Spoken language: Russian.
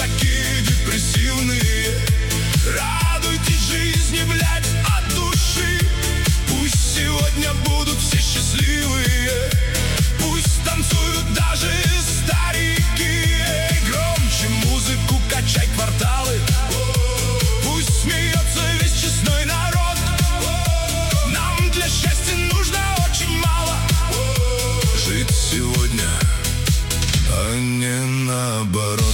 такие депрессивные. Радуйтесь жизни, блядь, от души. Пусть сегодня будут все счастливые. Пусть танцуют даже старики. Громче музыку, качай кварталы. Пусть смеется весь честной народ. Нам для счастья нужно очень мало. Жить сегодня, а не наоборот.